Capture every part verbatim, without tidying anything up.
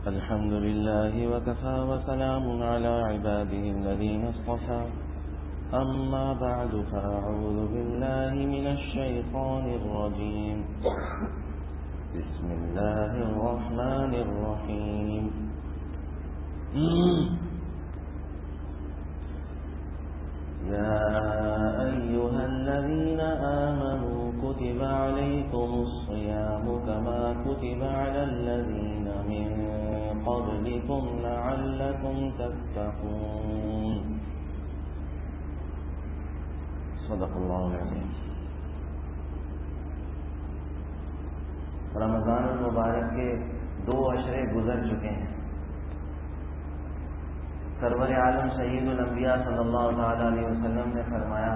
الحمد لله وكفى وسلام على عباده الذين اصطفى أما بعد فأعوذ بالله من الشيطان الرجيم بسم الله الرحمن الرحيم يا أيها الذين آمنوا كتب عليكم الصيام كما كتب على الذين من قبلكم لعلكم تتقون صدق اللہ العظیم۔ رمضان المبارک کے دو عشرے گزر چکے ہیں۔ سرور عالم سید الانبیاء صلی اللہ تعالی علیہ وسلم نے فرمایا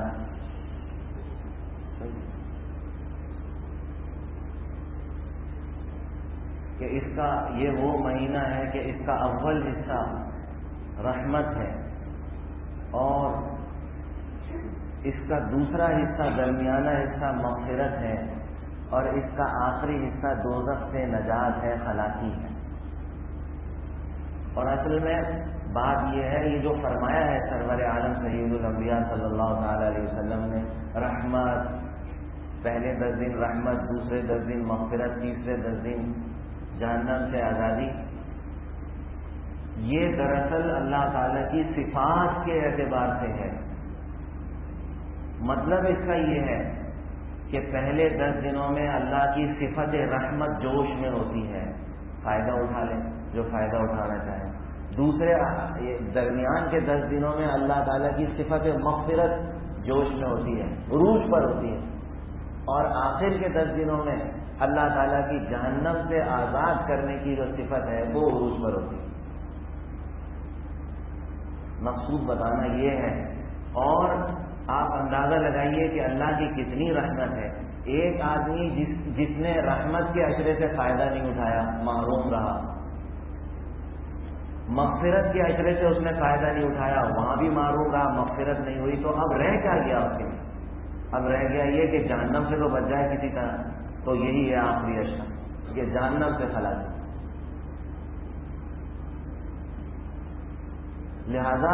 کہ اس کا یہ وہ مہینہ ہے کہ اس کا اول حصہ رحمت ہے اور اس کا دوسرا حصہ درمیانہ حصہ مغفرت ہے اور اس کا آخری حصہ دوزخ سے نجات ہے، خلاصی ہے۔ اور اصل میں بات یہ ہے، یہ جو فرمایا ہے سرور عالم سید الانبیاء صلی اللہ تعالی علیہ وسلم نے، رحمت، پہلے دس دن رحمت، دوسرے دس دن مغفرت، تیسرے دس دن جہنم سے آزادی، یہ دراصل اللہ تعالی کی صفات کے اعتبار سے ہے۔ مطلب اس کا یہ ہے کہ پہلے دس دنوں میں اللہ کی صفت رحمت جوش میں ہوتی ہے، فائدہ اٹھا لیں جو فائدہ اٹھانا چاہیں۔ دوسرے درمیان کے دس دنوں میں اللہ تعالیٰ کی صفت مغفرت جوش میں ہوتی ہے، عروج پر ہوتی ہے، اور آخر کے دس دنوں میں اللہ تعالیٰ کی جہنم سے آزاد کرنے کی جو صفت ہے وہ عروج پر ہوتی ہے۔ مقصود بتانا یہ ہے، اور آپ اندازہ لگائیے کہ اللہ کی کتنی رحمت ہے۔ ایک آدمی جس جس نے رحمت کے عشرے سے فائدہ نہیں اٹھایا، محروم رہا، مغفرت کے عشرے سے اس نے فائدہ نہیں اٹھایا، وہاں بھی محروم رہا، مغفرت نہیں ہوئی، تو اب رہ کیا گیا اس کے لیے؟ اب رہ گیا یہ کہ جہنم سے تو بچ جائے کسی طرح، تو یہی ہے آخری اشرا، یہ جہنم سے خلاصی۔ لہذا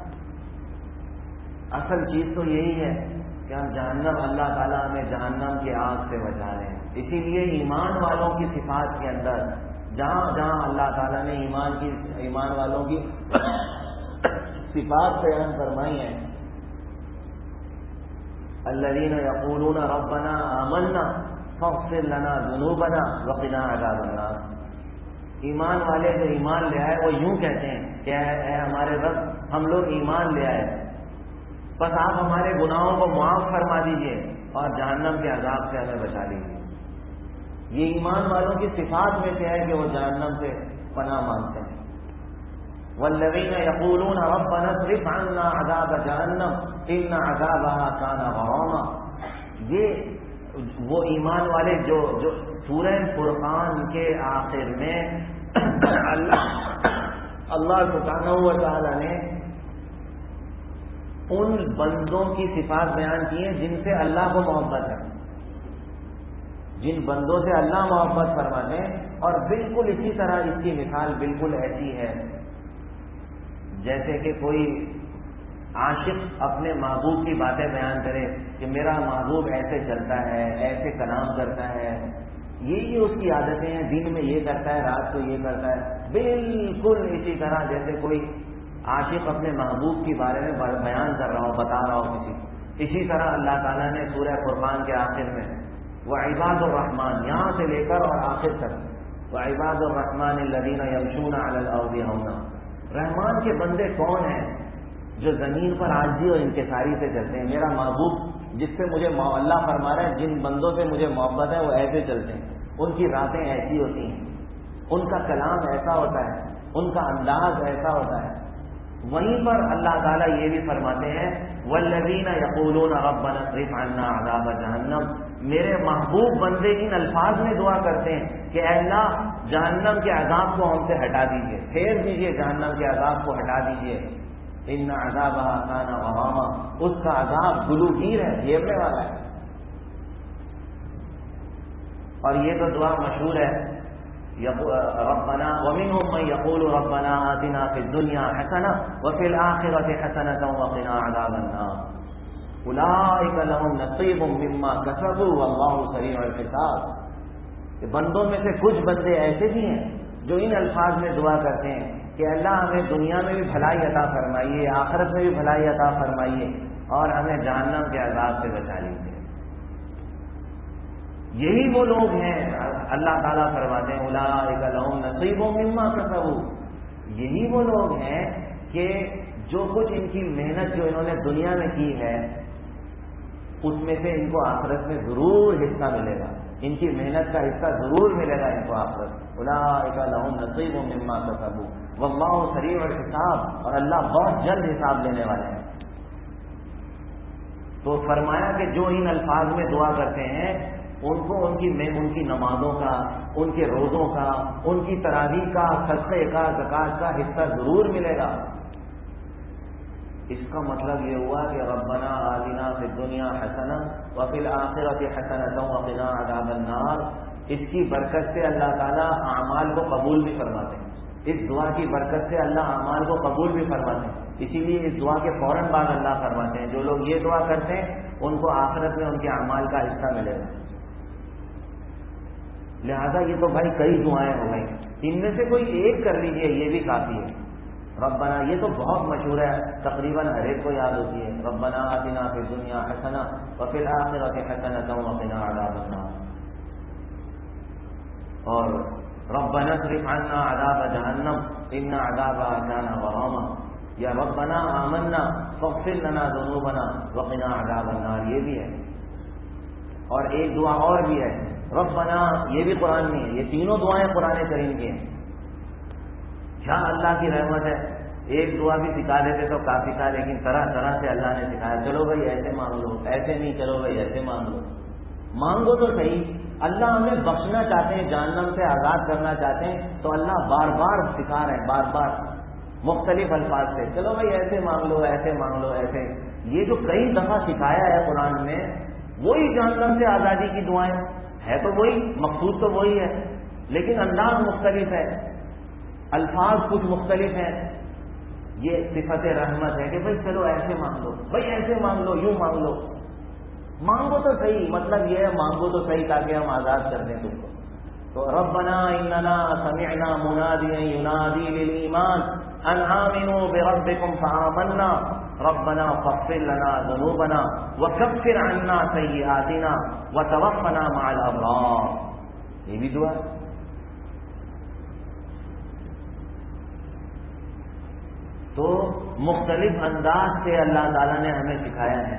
اصل چیز تو یہی ہے کہ ہم جہنم، اللہ تعالیٰ ہمیں جہنم کی آگ سے بچا لیں۔ اسی لیے ایمان والوں کی صفات کے اندر جہاں جہاں اللہ تعالیٰ نے ایمان کی ایمان والوں کی صفات بیان فرمائی ہیں، الذین یقولون ربنا آمنا فاغفر لنا ذنوبنا وقنا عذاب النار، ایمان والے جو ایمان لے آئے وہ یوں کہتے ہیں کہ اے ہمارے رب، ہم لوگ ایمان لے آئے، بس آپ ہمارے گناہوں کو معاف فرما دیجئے اور جہنم کے عذاب سے ہمیں بچا لیجیے۔ یہ ایمان والوں کی صفات میں سے ہے کہ وہ جہنم سے پناہ مانگتے ہیں۔ والذین یقولون ربنا اصرف عنا عذاب جہنم ان عذابها کان غراما، یہ وہ ایمان والے جو جو سورہ فرقان کے آخر میں اللہ اللہ سبحانہ و تعالی نے ان بندوں کی صفات بیان کی ہیں جن سے اللہ کو محبت ہے، جن بندوں سے اللہ محبت فرماتے ہیں۔ اور بالکل اسی طرح اس کی مثال بالکل ایسی ہے جیسے کہ کوئی عاشق اپنے محبوب کی باتیں بیان کرے کہ میرا محبوب ایسے چلتا ہے، ایسے کلام کرتا ہے، یہی اس کی عادتیں ہیں، دن میں یہ کرتا ہے، رات کو یہ کرتا ہے۔ بالکل اسی طرح جیسے کوئی عاشق اپنے محبوب کے بارے میں بیان کر رہا ہو، بتا رہا ہو کسی کو، اسی طرح اللہ تعالیٰ نے سورہ فرقان کے آخر میں وعباد الرحمن یہاں سے لے کر اور آخر تک وعباد الرحمن الذین یمشون علی الارض ہونا، رحمان کے بندے کون ہیں جو زمین پر عاجزی اور انکساری سے چلتے ہیں۔ میرا محبوب جس سے مجھے اللہ فرما رہا ہے، جن بندوں سے مجھے محبت ہے وہ ایسے چلتے ہیں، ان کی راتیں ایسی ہوتی ہیں، ان کا کلام ایسا ہوتا ہے، ان کا انداز ایسا ہوتا ہے۔ وہیں پر اللہ تعالیٰ یہ بھی فرماتے ہیں والذین یقولون ربنا اصرف عنا عذاب جہنم، میرے محبوب بندے ان الفاظ میں دعا کرتے ہیں کہ اے اللہ جہنم کے عذاب کو ہم سے ہٹا دیجئے، پھیر دیجئے، جہنم کے عذاب کو ہٹا دیجئے۔ ان عذابها کان غراما، اس کا عذاب گلوگیر ہے، گھیرنے والا ہے۔ اور یہ تو دعا مشہور ہے، ربنا وَمِنْهُمْ مَنْ يَقُولُ رَبَّنَا آتِنَا فِي الدُّنْيَا حَسَنَةً وَفِي الْآخِرَةِ حَسَنَةً وَقِنَا عَذَابَ النَّارِ أُولَٰئِكَ لَهُمْ نَصِيبٌ مِّمَّا كَسَبُوا وَاللَّهُ سَرِيعُ الْحِسَابِ کہ بندوں میں سے کچھ بندے ایسے بھی ہیں جو ان الفاظ میں دعا کرتے ہیں کہ اللہ ہمیں دنیا میں بھی بھلائی عطا فرمائیے، آخرت میں بھی بھلائی عطا فرمائیے، اور ہمیں جہنم کے عذاب سے بچا لیجیے۔ یہی وہ لوگ ہیں، اللہ تعالیٰ فرماتے ہیں اولئک لہم نصیب مما کسبوا، یہی وہ لوگ ہیں کہ جو کچھ ان کی محنت جو انہوں نے دنیا میں کی ہے اس میں سے ان کو آخرت میں ضرور حصہ ملے گا، ان کی محنت کا حصہ ضرور ملے گا ان کو آخرت۔ اولئک لہم نصیب مما کسبوا واللہ سریع الحساب، اور اللہ بہت جلد حساب لینے والے ہیں۔ تو فرمایا کہ جو ان الفاظ میں دعا کرتے ہیں ان کو ان کی ان کی نمازوں کا، ان کے روزوں کا، ان کی تراویح کا، صدقے کا، زکات کا حصہ ضرور ملے گا۔ اس کا مطلب یہ ہوا کہ ربنا آتنا فی الدنیا حسنہ وفی الآخرۃ حسنۃ وقنا عذاب النار، اس کی برکت سے اللہ تعالیٰ اعمال کو قبول بھی فرماتے ہیں، اس دعا کی برکت سے اللہ اعمال کو قبول بھی فرماتے ہیں۔ اسی لیے اس دعا کے فوراً بعد اللہ فرماتے ہیں جو لوگ یہ دعا کرتے ہیں ان کو آخرت میں ان کے اعمال کا حصہ ملے گا۔ لہذا یہ تو بھائی کئی دعائیں ہو گئی، ان میں سے کوئی ایک کر لیجئے یہ بھی کافی ہے۔ ربنا یہ تو بہت مشہور ہے، تقریباً ہر ایک کو یاد ہوتی ہے، ربنا آتنا فی الدنیا حسنہ وفی الآخرۃ حسنۃ وقنا عذاب النار، اور ربنا اصرف عنا عذاب جہنم ان عذابها کان غراما، یا ربنا آمنا فاغفر لنا ذنوبنا وقنا عذاب النار، یہ بھی ہے۔ اور ایک دعا اور بھی ہے ربنا، یہ بھی قرآن میں ہے، یہ تینوں دعائیں قرآن کریم کی ہیں۔ کیا اللہ کی رحمت ہے، ایک دعا بھی سکھا دیتے تو کافی تھا، لیکن طرح طرح سے اللہ نے سکھایا، چلو بھائی ایسے مانگ لو، ایسے نہیں، چلو بھائی ایسے مانگ لو، مانگو تو صحیح۔ اللہ ہمیں بخشنا چاہتے ہیں، جہنم سے آزاد کرنا چاہتے ہیں، تو اللہ بار بار سکھا رہے ہیں، بار بار مختلف الفاظ سے، چلو بھائی ایسے مانگ لو، ایسے مانگ لو، ایسے۔ یہ جو کئی دفعہ سکھایا ہے قرآن میں، وہی جہنم سے آزادی کی دعائیں ہے، تو وہی مقصود تو وہی ہے، لیکن انداز مختلف ہے، الفاظ کچھ مختلف ہیں۔ یہ صفت رحمت ہے کہ بھائی چلو ایسے مانگ لو، بھائی ایسے مانگ لو، یوں مانگ لو، مانگو تو صحیح، مطلب یہ ہے مانگو تو صحیح تاکہ ہم آزاد کر دیں تم کو۔ تو ربنا اننا سمعنا منادیا ینادی للایمان ان آمنوا بربکم فآمنا ربنا فاغفر لنا ذنوبنا وکفر عنا سیئاتنا وتوفنا مع الابرار، یہ بھی دعا۔ تو مختلف انداز سے اللہ تعالیٰ نے ہمیں سکھایا ہے،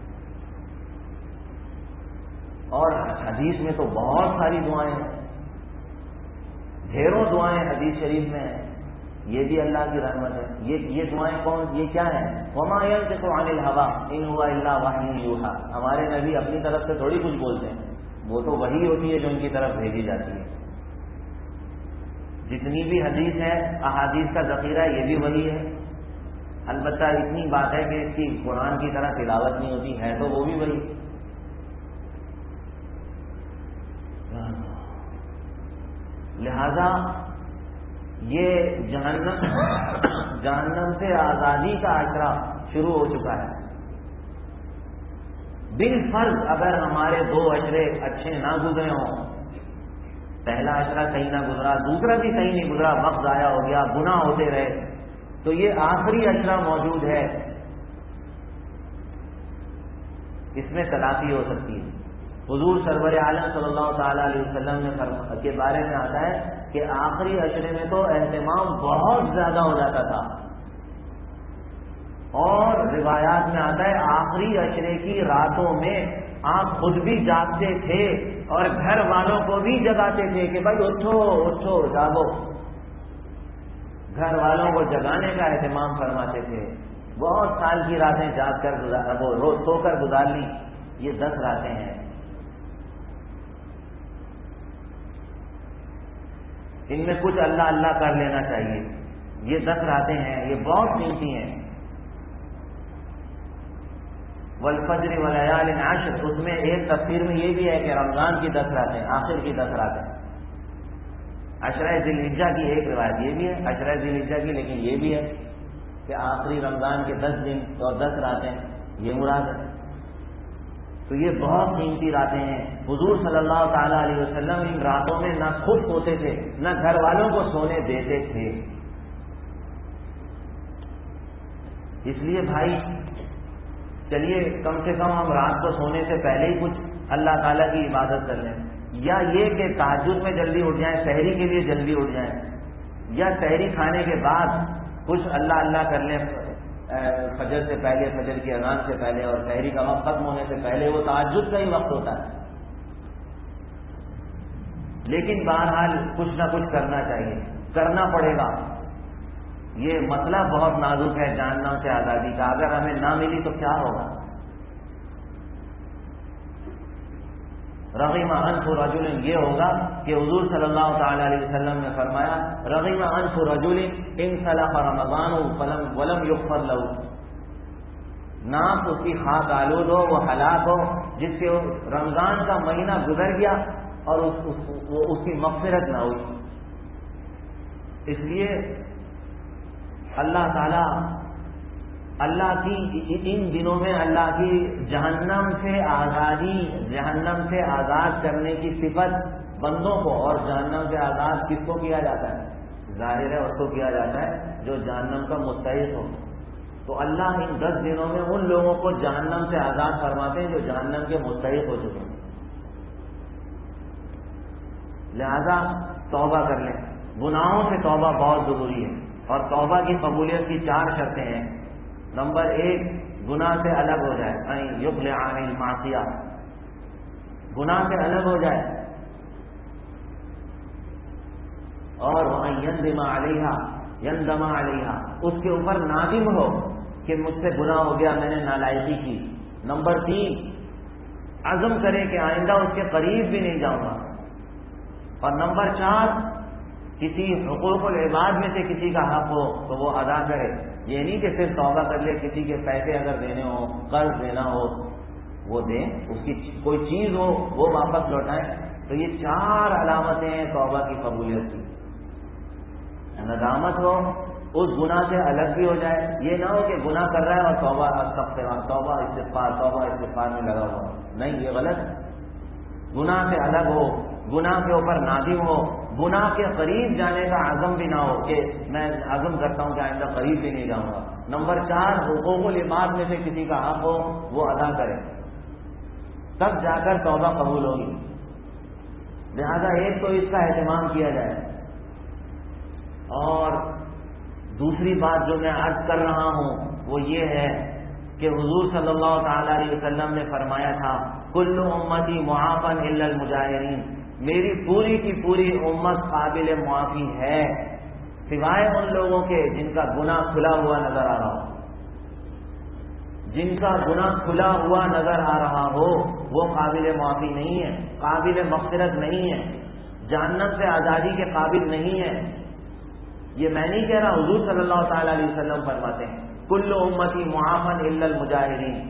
اور حدیث میں تو بہت ساری دعائیں ہیں، ڈھیروں دعائیں حدیث شریف میں ہیں، یہ بھی اللہ کی رحمت ہے۔ یہ یہ دعائیں کون، یہ کیا ہیں؟ وما ينطق عن الهوى ان هو الا وحی یوحی، ہمارے نبی اپنی طرف سے تھوڑی کچھ بولتے ہیں، وہ تو وحی ہوتی ہے جو ان کی طرف بھیجی جاتی ہے۔ جتنی بھی حدیث ہے، احادیث کا ذخیرہ یہ بھی وہی ہے، البتہ اتنی بات ہے کہ اس کی قرآن کی طرح تلاوت نہیں ہوتی ہے، تو وہ بھی وہی۔ لہذا یہ جہنم جہنم سے آزادی کا عشرہ شروع ہو چکا ہے۔ بالفرض اگر ہمارے دو عشرے اچھے نہ گزرے ہوں، پہلا عشرہ صحیح نہ گزرا، دوسرا بھی صحیح نہیں گزرا، وقت ضائع ہو گیا، گناہ ہوتے رہے، تو یہ آخری عشرہ موجود ہے، اس میں تلافی ہو سکتی ہے۔ حضور سرور عالم صلی اللہ تعالی علیہ وسلم نے کے بارے میں آتا ہے کہ آخری عشرے میں تو اہتمام بہت زیادہ ہو جاتا تھا، اور روایات میں آتا ہے آخری عشرے کی راتوں میں آپ خود بھی جاگتے تھے اور گھر والوں کو بھی جگاتے تھے کہ بھائی اٹھو اٹھو جاگو، گھر والوں کو جگانے کا اہتمام فرماتے تھے۔ بہت سال کی راتیں جاگ کر گزار وہ روز سو کر گزار لی، یہ دس راتیں ہیں، ان میں کچھ اللہ اللہ کر لینا چاہیے، یہ دس راتیں ہیں، یہ بہت قیمتی ہیں۔ والفجر ولیال عشر، اس میں ایک تفسیر میں یہ بھی ہے کہ رمضان کی دس راتیں، آخر کی دس راتیں، عشرہ ذی الحجہ کی ایک روایت یہ بھی ہے، عشرہ ذی الحجہ کی، لیکن یہ بھی ہے کہ آخری رمضان کے دس دن اور دس راتیں یہ مراد ہے. تو یہ بہت قیمتی راتیں ہیں. حضور صلی اللہ تعالیٰ علیہ وسلم ان راتوں میں نہ خود سوتے تھے نہ گھر والوں کو سونے دیتے تھے. اس لیے بھائی چلیے کم سے کم ہم رات کو سونے سے پہلے ہی کچھ اللہ تعالیٰ کی عبادت کر لیں، یا یہ کہ تہجد میں جلدی اٹھ جائیں، سحری کے لیے جلدی اٹھ جائیں، یا سحری کھانے کے بعد کچھ اللہ اللہ کر لیں فجر سے پہلے، فجر کی اذان سے پہلے، اور سحری کا وقت ختم ہونے سے پہلے. وہ تہجد کا ہی وقت ہوتا ہے. لیکن بہرحال کچھ نہ کچھ کرنا چاہیے، کرنا پڑے گا. یہ مسئلہ بہت نازک ہے جہنم سے آزادی کا. اگر ہمیں نہ ملی تو کیا ہوگا؟ رغم انف رجل یہ ہوگا کہ حضور صلی اللہ تعالی علیہ وسلم نے فرمایا رغم انف رجل انسلخ رمضان ولم یغفر له، ناک اس کی خاک آلود ہو، وہ ہلاک ہو جس سے رمضان کا مہینہ گزر گیا اور اس, اس, وہ اس کی مغفرت نہ ہوئی. اس لیے اللہ تعالی اللہ کی ان دنوں میں اللہ کی جہنم سے آزادی، جہنم سے آزاد کرنے کی صفت بندوں کو، اور جہنم سے آزاد کس کو کیا جاتا ہے؟ ظاہر ہے اس کو کیا جاتا ہے جو جہنم کا مستحق ہو. تو اللہ ان دس دنوں میں ان لوگوں کو جہنم سے آزاد فرماتے ہیں جو جہنم کے مستحق ہو چکے ہیں. لہذا توبہ کر لیں. گناہوں سے توبہ بہت ضروری ہے، اور توبہ کی قبولیت کی چار شرطیں ہیں. نمبر ایک، گناہ سے الگ ہو جائے، یقلع عن المعصیہ، گناہ سے الگ ہو جائے، اور یندم علیہا یندم علیہا، اس کے اوپر نادم ہو کہ مجھ سے گناہ ہو گیا، میں نے نالائقی کی. نمبر تین، عزم کرے کہ آئندہ اس کے قریب بھی نہیں جاؤں گا. اور نمبر چار، کسی حقوق العباد میں سے کسی کا حق ہو تو وہ ادا کرے. یہ نہیں کہ صرف توبہ کر لے، کسی کے پیسے اگر دینے ہو، قرض دینا ہو وہ دیں، اس کی کوئی چیز ہو وہ واپس لوٹائیں. تو یہ چار علامتیں ہیں توبہ کی قبولیت کی. ندامت ہو، اس گناہ سے الگ بھی ہو جائے. یہ نہ ہو کہ گناہ کر رہا ہے اور توبہ استغفار توبہ استغفار توبہ استغفار میں لگا ہوا. نہیں، یہ غلط. گناہ سے الگ ہو، گناہ کے اوپر نادم ہو، گناہ کے قریب جانے کا عزم بھی نہ ہو کہ میں عزم کرتا ہوں کہ آئندہ قریب بھی نہیں جاؤں گا. نمبر چار، حقوق العباد میں سے کسی کا حق ہو وہ ادا کرے، تب جا کر توبہ قبول ہوگی. لہذا ایک تو اس کا اہتمام کیا جائے. اور دوسری بات جو میں عرض کر رہا ہوں وہ یہ ہے کہ حضور صلی اللہ تعالی علیہ وسلم نے فرمایا تھا کل امتی معافا الا المجاہرین، میری پوری کی پوری امت قابل معافی ہے سوائے ان لوگوں کے جن کا گناہ کھلا ہوا نظر آ رہا ہو. جن کا گناہ کھلا ہوا نظر آ رہا ہو وہ قابل معافی نہیں ہے، قابل مغفرت نہیں ہے، جہنم سے آزادی کے قابل نہیں ہے. یہ میں نہیں کہہ رہا، حضور صلی اللہ تعالی علیہ وسلم فرماتے ہیں کل امتی معافا الا المجاہرین.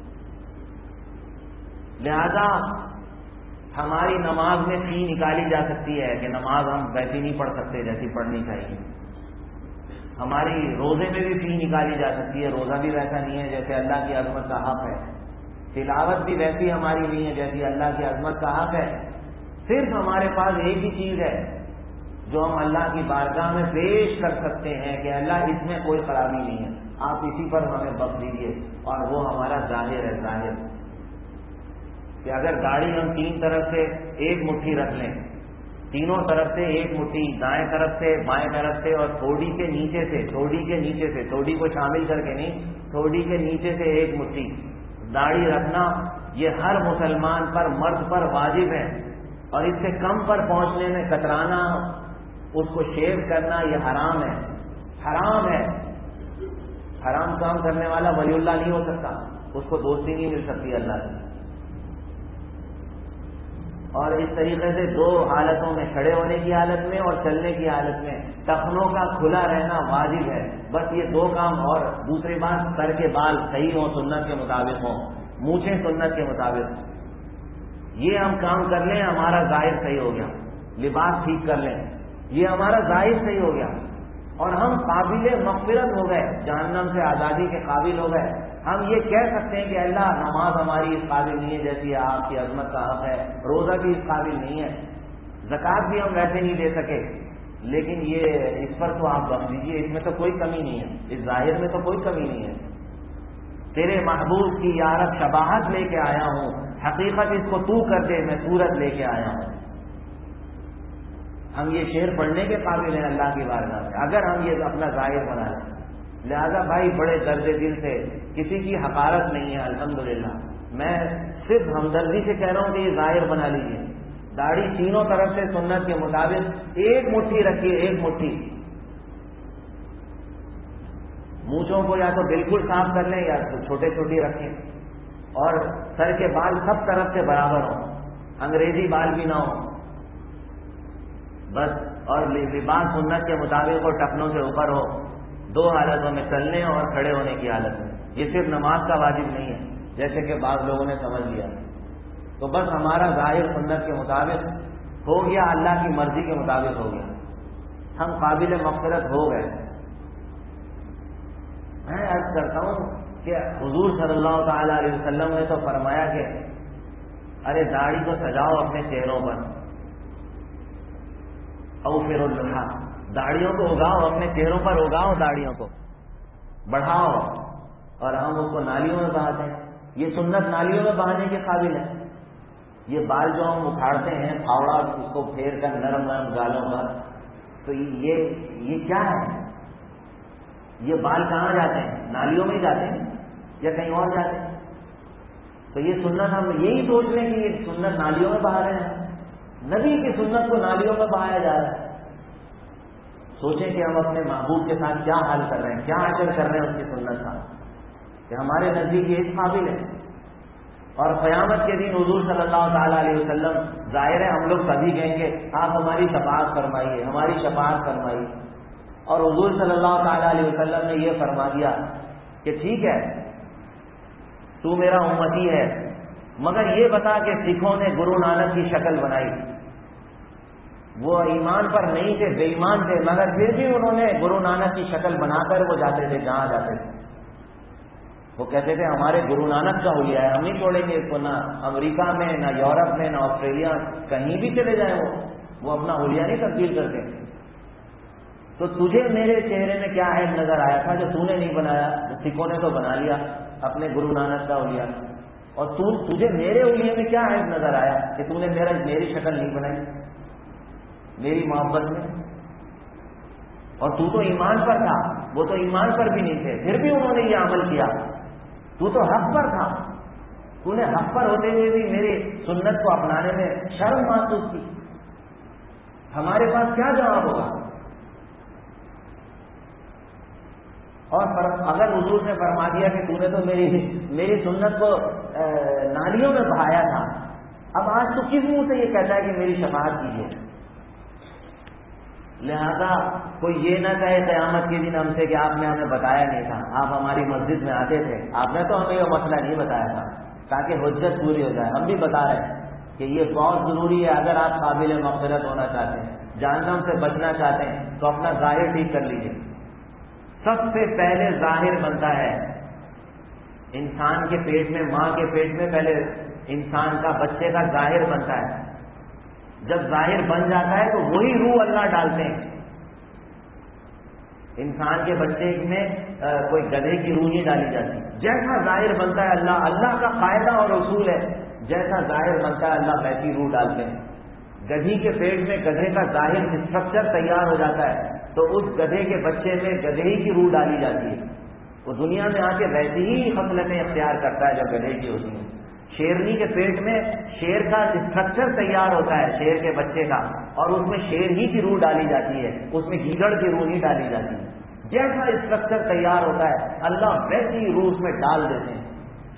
لہذا ہماری نماز میں فی نکالی جا سکتی ہے کہ نماز ہم ویسی نہیں پڑھ سکتے جیسی پڑھنی چاہیے. ہماری روزے میں بھی فی نکالی جا سکتی ہے، روزہ بھی ویسا نہیں ہے جیسے اللہ کی عظمت کا حق ہے. تلاوت بھی ویسی ہماری نہیں ہے جیسی اللہ کی عظمت کا حق ہے. صرف ہمارے پاس ایک ہی چیز ہے جو ہم اللہ کی بارگاہ میں پیش کر سکتے ہیں کہ اللہ اس میں کوئی خرابی نہیں ہے، آپ اسی پر ہمیں بخش دیجیے، اور وہ ہمارا ظاہر ہے. ظاہر کہ اگر گاڑی ہم تین طرف سے ایک مٹھی رکھ لیں، تینوں طرف سے ایک مٹھی، دائیں طرف سے، بائیں طرف سے، اور تھوڑی کے نیچے سے، تھوڑی کے نیچے سے، تھوڑی کو شامل کر کے نہیں، تھوڑی کے نیچے سے ایک مٹھی داڑھی رکھنا یہ ہر مسلمان پر، مرد پر واجب ہے. اور اس سے کم پر پہنچنے میں کترانا، اس کو شیو کرنا یہ حرام ہے. حرام ہے. حرام کام کرنے والا ولی اللہ نہیں ہو سکتا، اس کو دوستی نہیں مل سکتی اللہ سے. اور اس طریقے سے دو حالتوں میں، کھڑے ہونے کی حالت میں اور چلنے کی حالت میں، ٹخنوں کا کھلا رہنا واجب ہے. بس یہ دو کام. اور دوسری بات، سر کے بال صحیح ہوں، سنت کے مطابق ہوں، مونچھیں سنت کے مطابق. یہ ہم کام کر لیں، ہمارا ظاہر صحیح ہو گیا. لباس ٹھیک کر لیں، یہ ہمارا ظاہر صحیح ہو گیا اور ہم قابل مغفرت ہو گئے، جہنم سے آزادی کے قابل ہو گئے. ہم یہ کہہ سکتے ہیں کہ اللہ نماز ہماری اس قابل نہیں ہے جیسی آپ کی عظمت کا حق ہے، روزہ بھی اس قابل نہیں ہے، زکوٰۃ بھی ہم ویسے نہیں دے سکے، لیکن یہ اس پر تو آپ بخش دیجیے، اس میں تو کوئی کمی نہیں ہے، اس ظاہر میں تو کوئی کمی نہیں ہے. تیرے محبوب کی یا رب شباہت لے کے آیا ہوں، حقیقت اس کو تو کر دے، میں صورت لے کے آیا ہوں. ہم یہ شعر پڑھنے کے قابل ہیں اللہ کی بارگاہ میں اگر ہم یہ اپنا ظاہر بنا لیں. لہذا بھائی بڑے درد دل سے، کسی کی حقارت نہیں ہے الحمدللہ، میں صرف ہمدردی سے کہہ رہا ہوں کہ یہ ظاہر بنا لیجیے. داڑھی تینوں طرف سے سنت کے مطابق ایک مٹھی رکھیے، ایک مٹھی. مونچھوں کو یا تو بالکل صاف کر لیں یا چھوٹے چھوٹے رکھیں، اور سر کے بال سب طرف سے برابر ہوں، انگریزی بال بھی نہ ہوں بس. اور لباس سنت کے مطابق اور ٹکنوں سے اوپر ہو، دو حالتوں میں، چلنے اور کھڑے ہونے کی حالت میں. یہ صرف نماز کا واجب نہیں ہے جیسے کہ بعض لوگوں نے سمجھ لیا. تو بس ہمارا ظاہر سنت کے مطابق ہو گیا، اللہ کی مرضی کے مطابق ہو گیا، ہم قابل مغفرت ہو گئے. میں عرض کرتا ہوں کہ حضور صلی اللہ تعالی علیہ وسلم نے تو فرمایا کہ ارے داڑھی کو سجاؤ اپنے چہروں پر، او پھر اللہ، داڑھیوں کو اگاؤ اپنے چہروں پر، اگاؤ داڑھیوں کو بڑھاؤ. اور ہم اس کو نالیوں میں بہاتے ہیں. یہ سنت نالیوں میں بہانے کے قابل ہے. یہ بال جو ہم اکھاڑتے ہیں پھاوڑا اس کو پھیر کر نرم نرم گالوں پر، تو یہ یہ کیا ہے؟ یہ بال کہاں جاتے ہیں؟ نالیوں میں جاتے ہیں یا کہیں اور جاتے ہیں؟ تو یہ سنت ہم یہی سوچ لیں کہ یہ سنت نالیوں میں بہا رہے ہیں. نبی کی سنت کو نالیوں میں بہایا جا رہا ہے. سوچیں کہ ہم اپنے محبوب کے ساتھ کیا حال کر رہے ہیں، کیا عمل کر رہے ہیں اس کی سنت کا، کہ ہمارے نزدیک یہ اس قابل ہے. اور قیامت کے دن حضور صلی اللہ تعالی علیہ وسلم، ظاہر ہے ہم لوگ سبھی کہیں گے آپ ہماری شفاعت فرمائیے، ہماری شفاعت فرمائیے. اور حضور صلی اللہ تعالی علیہ وسلم نے یہ فرما دیا کہ ٹھیک ہے تو میرا امتی ہے، مگر یہ بتا کہ سکھوں نے گرو نانک کی شکل بنائی. وہ ایمان پر نہیں تھے، بے ایمان تھے، مگر پھر بھی انہوں نے گرو نانک کی شکل بنا کر وہ جاتے تھے جہاں جاتے تھے. وہ کہتے تھے ہمارے گرو نانک کا حلیہ ہے، ہم نہیں چھوڑیں گے اس کو، نہ امریکہ میں، نہ یورپ میں، نہ آسٹریلیا، کہیں بھی چلے جائیں وہ وہ اپنا حلیہ نہیں تبدیل کرتے. تو تجھے میرے چہرے میں کیا عیب نظر آیا تھا جو تو نے نہیں بنایا؟ سکھوں نے تو بنا لیا اپنے گرو نانک کا حلیہ، اور تو تجھے میرے حلیے میں کیا عیب نظر آیا کہ تو نے میرا میری شکل نہیں بنائی میری محبت میں؟ اور تو تو ایمان پر تھا، وہ تو ایمان پر بھی نہیں تھے، پھر بھی انہوں نے یہ عمل کیا. تو تو حق پر تھا، تو نے حق پر ہوتے ہوئے بھی میری سنت کو اپنانے میں شرم محسوس کی. ہمارے پاس کیا جواب ہوگا؟ اور اگر حضور نے فرما دیا کہ تو نے تو میری میری سنت کو نالیوں میں بہایا تھا، اب آج تو کس منہ سے یہ کہتا ہے کہ میری شفاعت کیجیے؟ لہذا کوئی یہ نہ کہے قیامت کے دن ہم سے کہ آپ نے ہمیں بتایا نہیں تھا، آپ ہماری مسجد میں آتے تھے، آپ نے تو ہمیں یہ مسئلہ نہیں بتایا تھا، تاکہ حجت پوری ہو جائے. ہم بھی بتا رہے ہیں کہ یہ بہت ضروری ہے. اگر آپ قابل مغفرت ہونا چاہتے ہیں، جہنم سے بچنا چاہتے ہیں، تو اپنا ظاہر ٹھیک کر لیجیے. سب سے پہلے ظاہر بنتا ہے انسان کے پیٹ میں، ماں کے پیٹ میں پہلے انسان کا، بچے کا ظاہر بنتا ہے. جب ظاہر بن جاتا ہے تو وہی روح اللہ ڈالتے ہیں. انسان کے بچے میں کوئی گدھے کی روح نہیں ڈالی جاتی. جیسا ظاہر بنتا ہے اللہ اللہ کا قاعدہ اور اصول ہے، جیسا ظاہر بنتا ہے اللہ ویسی روح ڈالتے ہیں. گدھی کے پیٹ میں گدھے کا ظاہر اسٹرکچر تیار ہو جاتا ہے تو اس گدھے کے بچے میں گدھے ہی کی روح ڈالی جاتی ہے. وہ دنیا میں آ کے ویسی ہی خصلتیں اختیار کرتا ہے جب گدھے کی ہوتی ہیں. شیرنی کے پیٹ میں شیر کا اسٹرکچر تیار ہوتا ہے، شیر کے بچے کا، اور اس میں شیر ہی کی روح ڈالی جاتی ہے، اس میں گیدڑ کی روح نہیں ڈالی جاتی. جیسا اسٹرکچر تیار ہوتا ہے اللہ ویسی روح اس میں ڈال دیتے ہیں.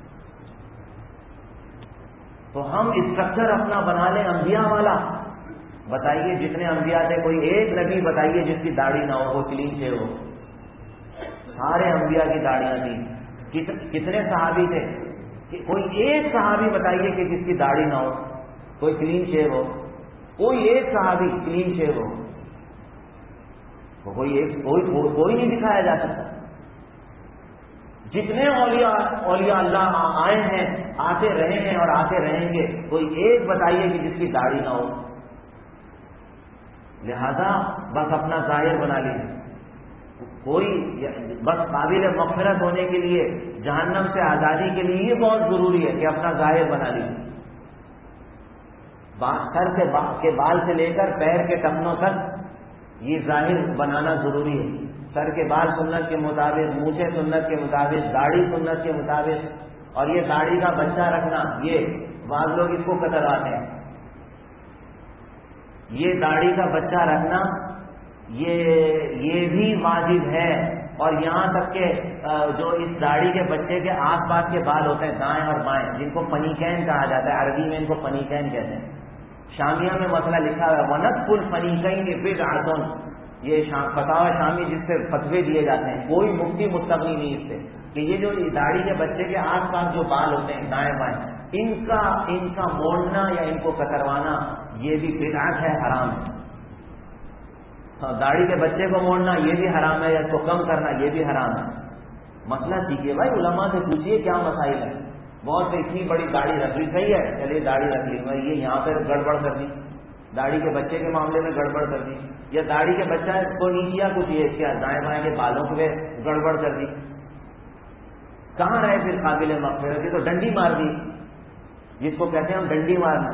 تو ہم اسٹرکچر اپنا بنا لیں انبیاء والا. بتائیے جتنے انبیاء تھے کوئی ایک نبی بتائیے جس کی داڑھی نہ ہو، وہ کلین شیو ہو؟ سارے انبیاء کی داڑیاں تھیں. کتنے صحابی تھے؟ کوئی ایک صحابی بتائیے کہ جس کی داڑھی نہ ہو، کوئی کلین شیو ہو؟ کوئی ایک صحابی کلین شیو ہو؟ کوئی ایک کوئی کوئی نہیں دکھایا جا سکتا. جتنے اولیاء اولیاء اللہ آئے ہیں، آتے رہے ہیں اور آتے رہیں گے، کوئی ایک بتائیے کہ جس کی داڑھی نہ ہو. لہذا بس اپنا ظاہر بنا لیجیے. کوئی بس قابل مغفرت ہونے کے لیے، جہنم سے آزادی کے لیے یہ بہت ضروری ہے کہ اپنا ظاہر بنا لیجیے. سر کے کے بال سے لے کر پیر کے ٹخنوں تک یہ ظاہر بنانا ضروری ہے. سر کے بال سنت کے مطابق، مونچھیں سنت کے مطابق، داڑھی سنت کے مطابق. اور یہ داڑھی کا بچہ رکھنا، یہ بعض لوگ اس کو کتراتے ہیں. یہ داڑھی کا بچہ رکھنا یہ یہ بھی واجب ہے. اور یہاں تک کہ جو اس داڑھی کے بچے کے آس پاس کے بال ہوتے ہیں دائیں اور بائیں، جن کو پنیکین کہا جاتا ہے، عربی میں ان کو پنیکین کہتے ہیں. شامیہ میں مسئلہ لکھا ہوا ہے وَنَتْفُ الْفَنِيكَيْنِ بِدْعَةٌ. یہ فتاوی شامی جس سے فتوے دیے جاتے ہیں، کوئی مفتی مستغنی نہیں اس سے کہ یہ جو داڑھی کے بچے کے آس پاس جو بال ہوتے ہیں دائیں بائیں، ان کا ان کا موڑنا یا ان کو کتروانا یہ بھی بدعت ہے، حرام ہے. داڑھی کے بچے کو موڑنا یہ بھی حرام ہے، یا اس کو کم کرنا یہ بھی حرام ہے. مسئلہ سیکھیے بھائی، علماء سے پوچھیے کیا مسائل ہے. بہت سے اتنی بڑی داڑھی رکھ لی، صحیح ہے چلیے داڑھی رکھ لی، میں یہ یہاں پہ گڑبڑ کر دی، داڑھی کے بچے کے معاملے میں گڑبڑ کر دی، یا داڑھی کے بچہ کو نہیں کیا کچھ، یہ کیا دائیں بائیں کے بالوں پہ گڑبڑ کر دی. کہاں رہے پھر قابل مغفرت؟ یہ تو ڈنڈی مار دی، جس کو کہتے ہیں ہم ڈنڈی مارنا.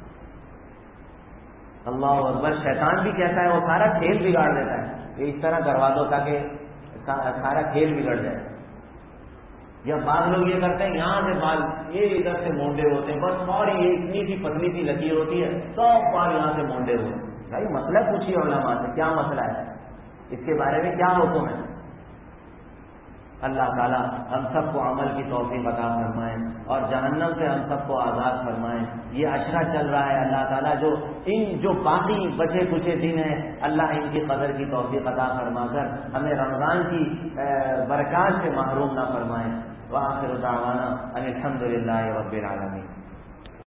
اللہ اکبر. شیطان بھی کہتا ہے وہ سارا کھیل بگاڑ دیتا ہے کہ اس طرح کروا دو تاکہ سارا کھیل بگڑ جائے. یا بعض لوگ یہ کرتے ہیں یہاں سے بال یہ ادھر سے مونڈے ہوتے ہیں، بس اور یہ اتنی سی پتلی سی لکیر ہوتی ہے، سب بال یہاں سے مونڈے ہوئے. بھائی مسئلہ پوچھیے علماء سے کیا مسئلہ ہے، اس کے بارے میں کیا حکم ہے. اللہ تعالیٰ ہم سب کو عمل کی توفیق عطا فرمائیں اور جہنم سے ہم سب کو آزاد فرمائیں. یہ عشرہ چل رہا ہے، اللہ تعالیٰ جو ان جو باقی بچے کچھ دن ہیں، اللہ ان کی قدر کی توفیق عطا فرما کر ہمیں رمضان کی برکات سے محروم نہ فرمائیں. وآخر دعوانا ان الحمد للہ رب العالمین.